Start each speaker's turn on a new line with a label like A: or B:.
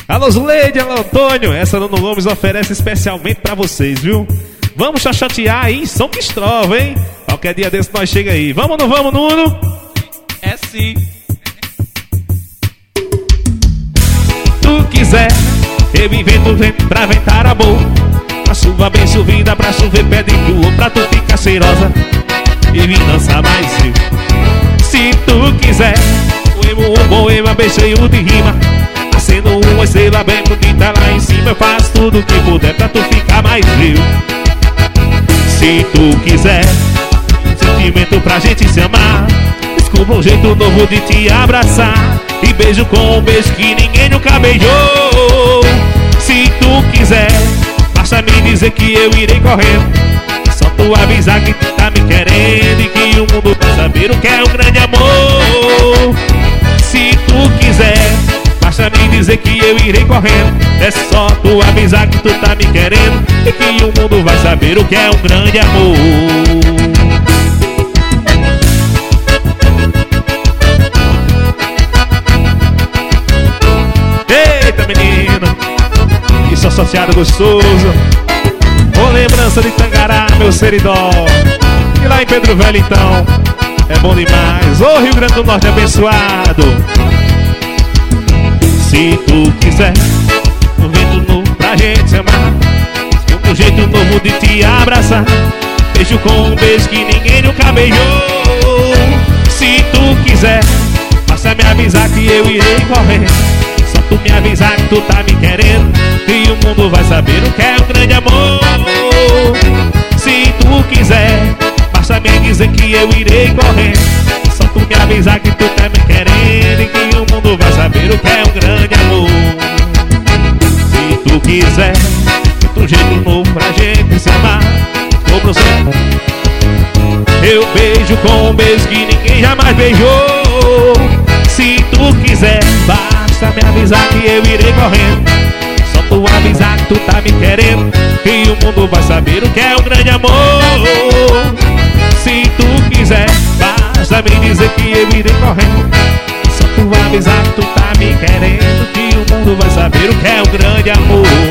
A: Alô Zuleide, alô Antônio, essa Nuno Gomes oferece especialmente pra vocês, viu? Vamos chatear aí, São Cristóvão, hein? Qualquer dia desse nós chega aí. Vamos ou não vamos, Nuno?
B: É sim.
A: Tu quiser, eu invento vento pra ventar amor. A chuva bem chovida pra chover pede tua, pra tu ficar cheirosa e vir dançar mais eu. Se tu quiser, um poema bem cheio de rima, acendo uma estrela bem bonita lá em cima. Eu faço tudo que puder pra tu ficar mais frio. Se tu quiser, sentimento pra gente se amar, descubra um jeito novo de te abraçar e beijo com um beijo que ninguém nunca beijou. Se tu quiser, basta me dizer que eu irei correndo. Só tu avisar que tu tá me querendo e que o mundo vai saber o que é um grande amor. Se tu quiser, basta me dizer que eu irei correndo. É só tu avisar que tu tá me querendo e que o mundo vai saber o que é um grande amor. Eita menino, isso associado gostoso. Ô lembrança de Tangará, meu seridó. E lá em Pedro Velho então, é bom demais. Ô Rio Grande do Norte abençoado. Se tu quiser, um vento novo pra gente se amar, um jeito novo de te abraçar, beijo com um beijo que ninguém nunca beijou. Se tu quiser, basta me avisar que eu irei correr. Só tu me avisar que tu tá me querendo e o mundo vai saber o que é um grande amor. Se tu quiser, basta me dizer que eu irei correr. Só tu me avisar que tu tá me querendo e que o mundo vai saber o que é um grande amor. Se tu quiser, outro jeito novo pra gente se amar, vou pro céu. Eu beijo com um beijo que ninguém jamais beijou. Se tu quiser, basta me avisar que eu irei correndo. Só tu avisar que tu tá me querendo e o mundo vai saber o que é um grande amor. Se tu quiser, basta me dizer que eu irei correndo. Só tu avisar que tu tá me querendo que o mundo vai saber o que é um grande amor.